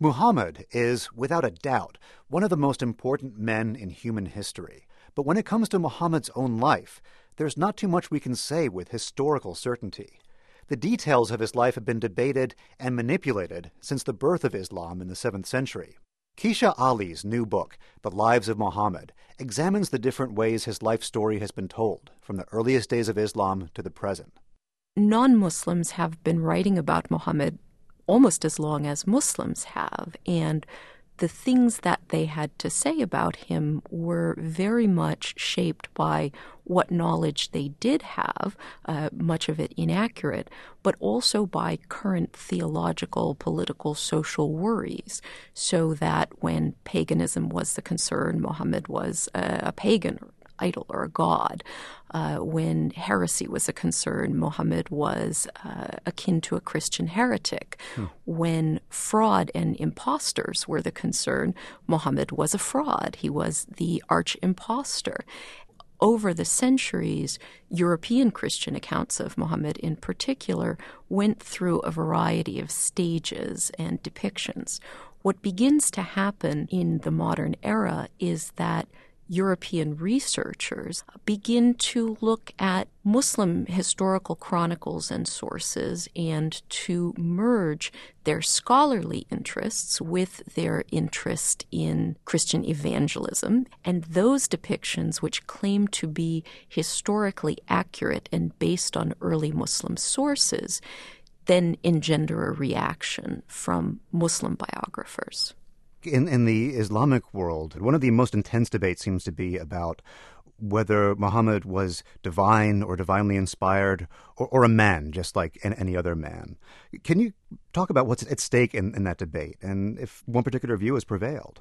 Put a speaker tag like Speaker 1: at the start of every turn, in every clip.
Speaker 1: Muhammad is, without a doubt, one of the most important men in human history. But when it comes to Muhammad's own life, there's not too much we can say with historical certainty. The details of his life have been debated and manipulated since the birth of Islam in the 7th century. Keisha Ali's new book, The Lives of Muhammad, examines the different ways his life story has been told, from the earliest days of Islam to the present.
Speaker 2: Non-Muslims have been writing about Muhammad almost as long as Muslims have, and the things that they had to say about him were very much shaped by what knowledge they did have, much of it inaccurate, but also by current theological, political, social worries, so that when paganism was the concern, Muhammad was a pagan or idol or a god. When heresy was a concern, Muhammad was akin to a Christian heretic. When fraud and impostors were the concern, Muhammad was a fraud. He was the arch impostor. Over the centuries, European Christian accounts of Muhammad in particular went through a variety of stages and depictions. What begins to happen in the modern era is that European researchers begin to look at Muslim historical chronicles and sources and to merge their scholarly interests with their interest in Christian evangelism. And those depictions, which claim to be historically accurate and based on early Muslim sources, then engender a reaction from Muslim biographers.
Speaker 1: In the Islamic world, one of the most intense debates seems to be about whether Muhammad was divine or divinely inspired or a man, just like any other man. Can you talk about what's at stake in that debate and if one particular view has prevailed?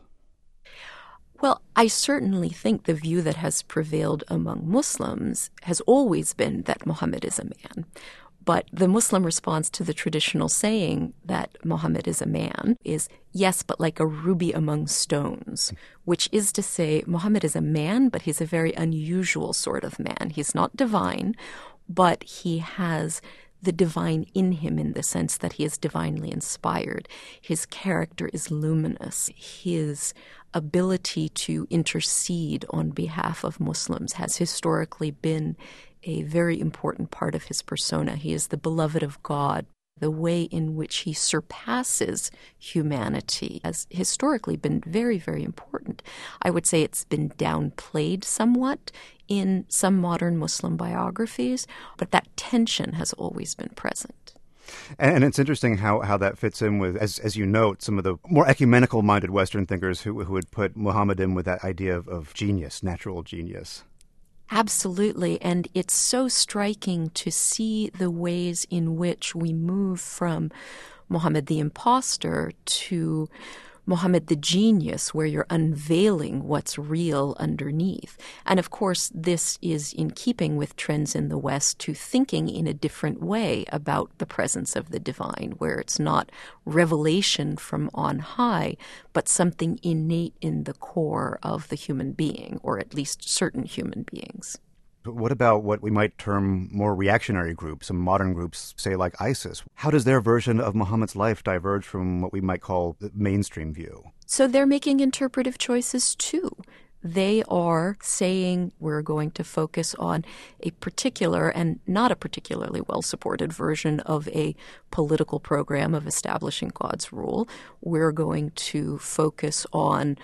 Speaker 2: Well, I certainly think the view that has prevailed among Muslims has always been that Muhammad is a man. But the Muslim response to the traditional saying that Muhammad is a man is, yes, but like a ruby among stones, which is to say Muhammad is a man, but he's a very unusual sort of man. He's not divine, but he has the divine in him in the sense that he is divinely inspired. His character is luminous. His ability to intercede on behalf of Muslims has historically been a very important part of his persona. He is the beloved of God. The way in which he surpasses humanity has historically been very, very important. I would say it's been downplayed somewhat in some modern Muslim biographies, but that tension has always been present.
Speaker 1: And it's interesting how that fits in with, as you note, some of the more ecumenical-minded Western thinkers who would put Muhammad in with that idea of genius, natural genius.
Speaker 2: Absolutely, and it's so striking to see the ways in which we move from Muhammad the impostor to Muhammad the genius, where you're unveiling what's real underneath. And of course, this is in keeping with trends in the West to thinking in a different way about the presence of the divine, where it's not revelation from on high, but something innate in the core of the human being, or at least certain human beings.
Speaker 1: But what about what we might term more reactionary groups, some modern groups, say like ISIS? How does their version of Muhammad's life diverge from what we might call the mainstream view?
Speaker 2: So they're making interpretive choices too. They are saying we're going to focus on a particular and not a particularly well-supported version of a political program of establishing God's rule. We're going to focus on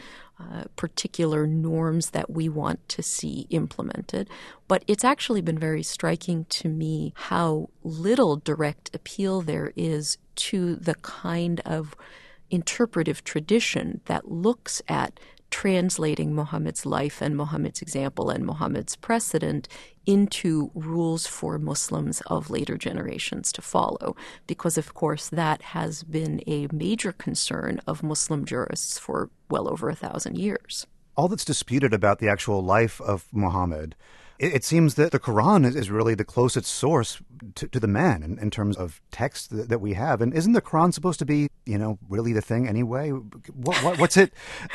Speaker 2: particular norms that we want to see implemented. But it's actually been very striking to me how little direct appeal there is to the kind of interpretive tradition that looks at translating Muhammad's life and Muhammad's example and Muhammad's precedent into rules for Muslims of later generations to follow, because, of course, that has been a major concern of Muslim jurists for well over 1,000 years.
Speaker 1: All that's disputed about the actual life of Muhammad, it seems that the Quran is really the closest source to the man in terms of text that we have. And isn't the Quran supposed to be, really the thing anyway? What's it?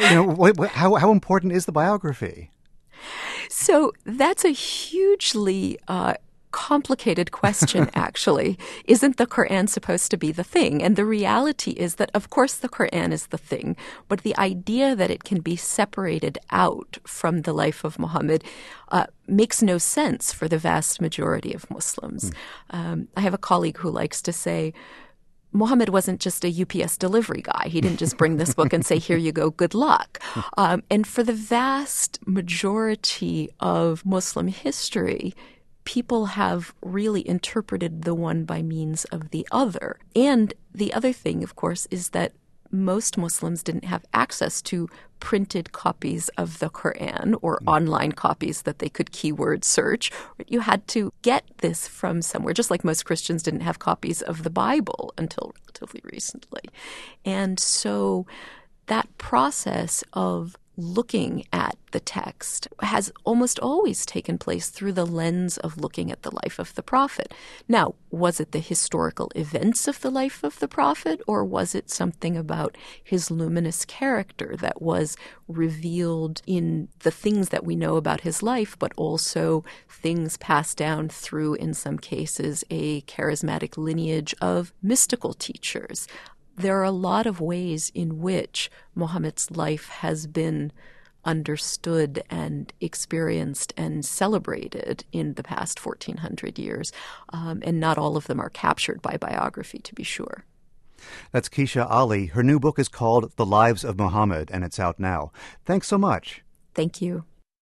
Speaker 1: How important is the biography?
Speaker 2: So that's a hugely complicated question, actually. Isn't the Quran supposed to be the thing? And the reality is that, of course, the Quran is the thing, but the idea that it can be separated out from the life of Muhammad makes no sense for the vast majority of Muslims. I have a colleague who likes to say, Muhammad wasn't just a UPS delivery guy. He didn't just bring this book and say, here you go, good luck. And for the vast majority of Muslim history, people have really interpreted the one by means of the other. And the other thing, of course, is that most Muslims didn't have access to printed copies of the Quran or online copies that they could keyword search. You had to get this from somewhere, just like most Christians didn't have copies of the Bible until relatively recently. And so that process of looking at the text has almost always taken place through the lens of looking at the life of the prophet. Now, was it the historical events of the life of the prophet, or was it something about his luminous character that was revealed in the things that we know about his life, but also things passed down through, in some cases, a charismatic lineage of mystical teachers? There are a lot of ways in which Muhammad's life has been understood and experienced and celebrated in the past 1,400 years, and not all of them are captured by biography, to be sure.
Speaker 1: That's Kecia Ali. Her new book is called The Lives of Muhammad, and it's out now. Thanks so much.
Speaker 2: Thank you.